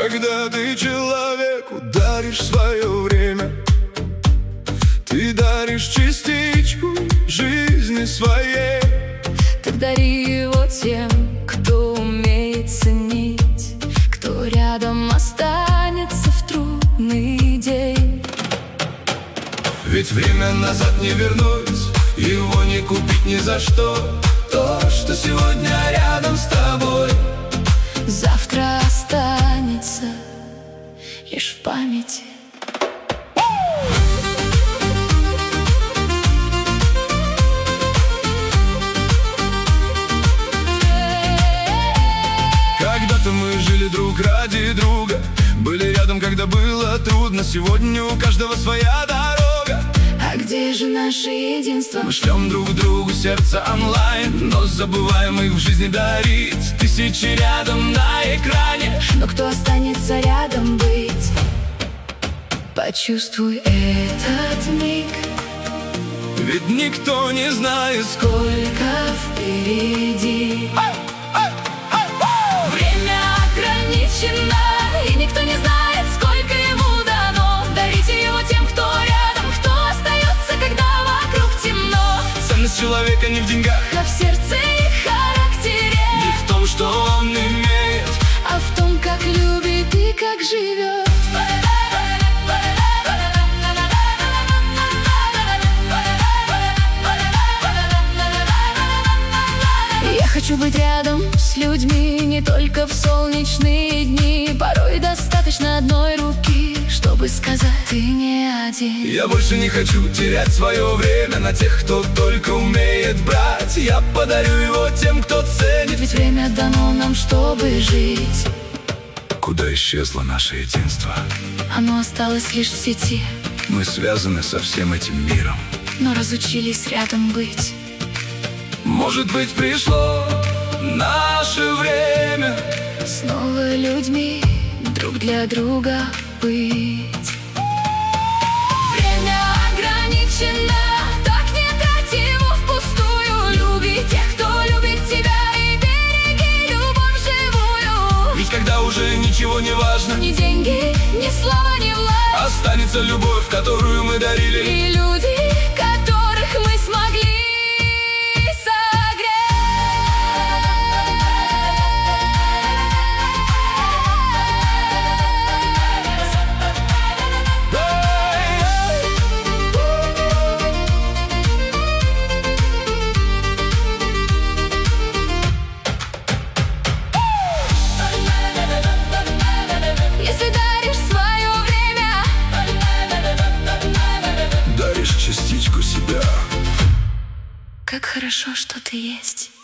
Когда ты человеку даришь свое время, ты даришь частичку жизни своей. Так дари его тем, кто умеет ценить, кто рядом останется в трудный день. Ведь время назад не вернуть, его не купить ни за что. То, что сегодня рядом с тобой, завтра останется лишь в памяти. Когда-то мы жили друг ради друга, были рядом, когда было трудно. Сегодня у каждого своя дорога. А где же наше единство? Мы шлем друг другу сердце онлайн, но забываем их в жизни дарить. Тысячи рядом на экране, но кто останется рядом быть? Почувствуй этот миг, ведь никто не знает, сколько впереди. Время ограничено, и никто не знает, сколько ему дано. Дарите его тем, кто рядом, кто остается, когда вокруг темно. Ценность человека не в деньгах, а в сердце и характере. не в том, что он имеет, а в том, как любит и как живет. Я хочу быть рядом с людьми не только в солнечные дни. Порой достаточно одной руки, чтобы сказать: ты не один. Я больше не хочу терять свое время на тех, кто только умеет брать. Я подарю его тем, кто ценит, ведь время дано нам, чтобы жить. Куда исчезло наше единство? Оно осталось лишь в сети. Мы связаны со всем этим миром, но разучились рядом быть. Может быть, пришло наше время снова людьми друг для друга быть. Время ограничено, так не трать его впустую. Люби тех, кто любит тебя, и береги любовь живую. Ведь когда уже ничего не важно, ни деньги, ни слава, ни власть, останется любовь, которую мы дарили, и люди, которых мы смогли. Как хорошо, что ты есть.